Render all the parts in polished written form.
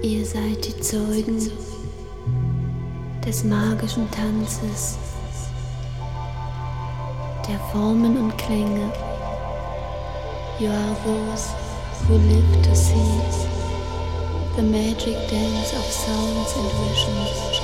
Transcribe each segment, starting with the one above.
Ihr seid die Zeugen des magischen Tanzes, der Formen und Klänge. You are those who live to see the magic dance of sounds and visions.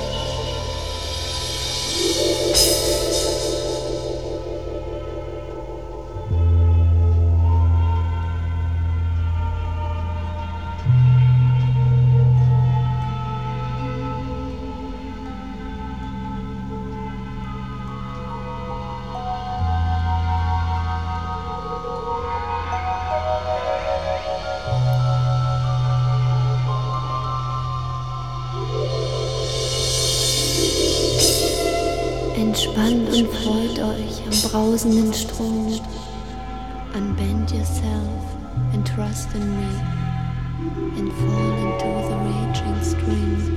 Entspannt und freut euch am brausenden Strom. Unbend yourself and trust in me and fall into the raging stream.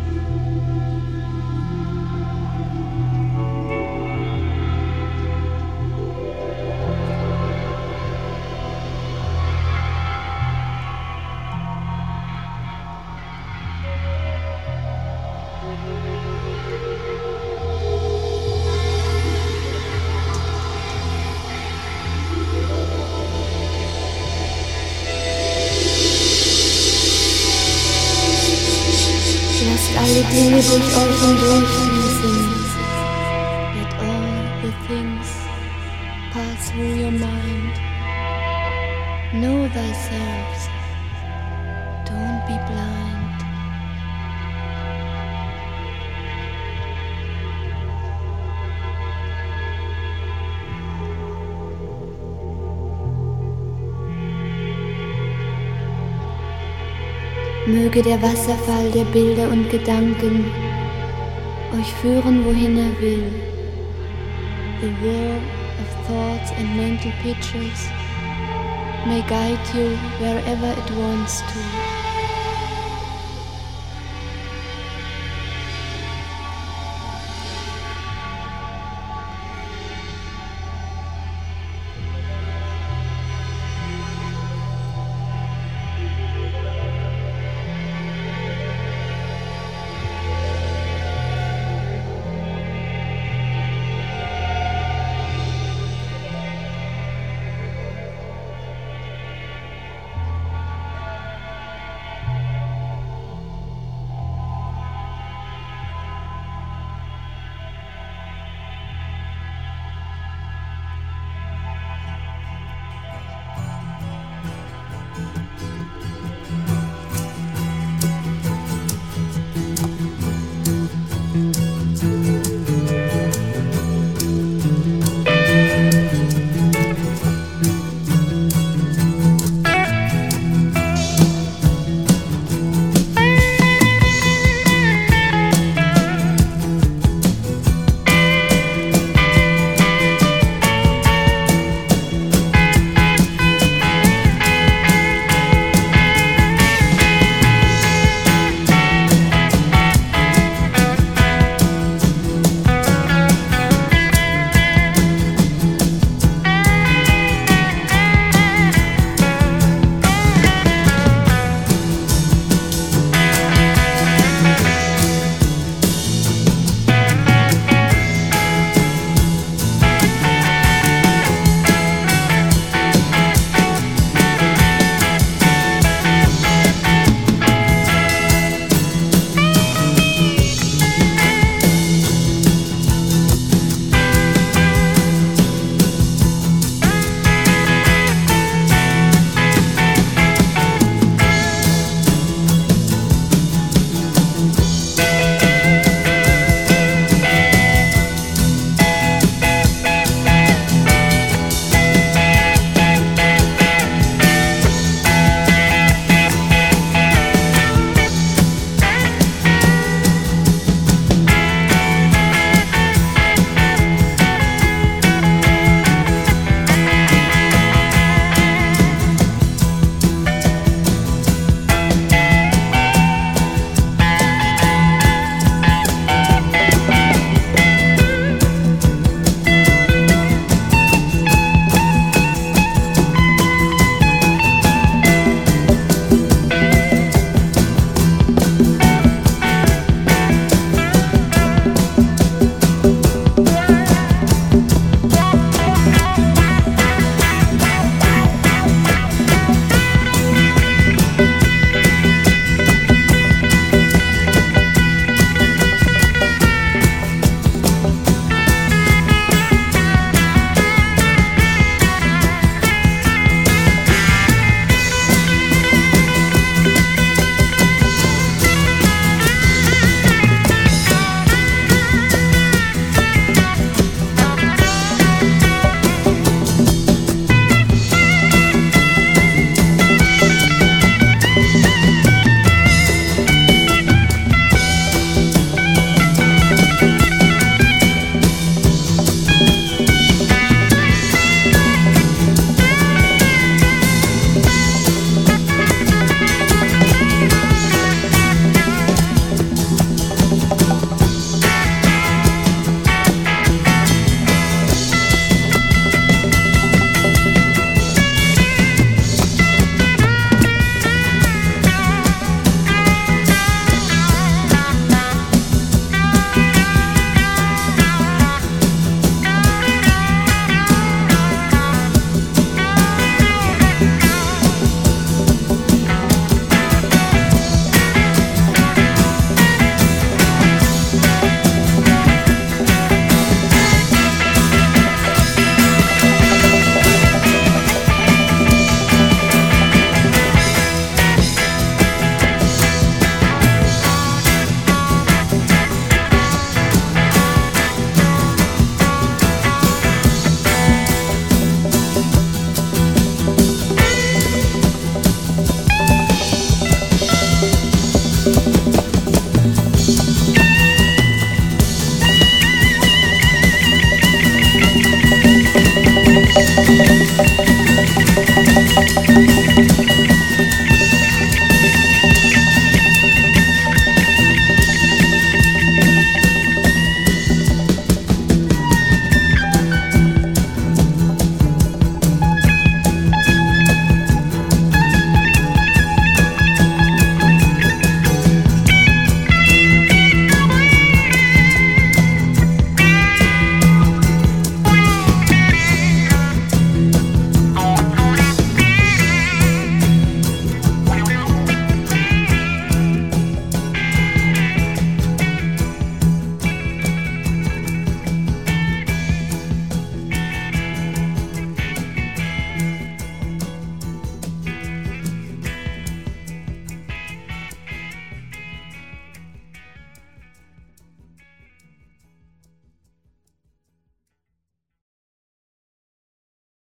Lasst alle Dinge durch euch hindurchfließen. Let all the things pass through your mind. Know thyself. Don't be blind. Möge der Wasserfall der Bilder und Gedanken euch führen, wohin er will. The whirl of thoughts and mental pictures may guide you wherever it wants to.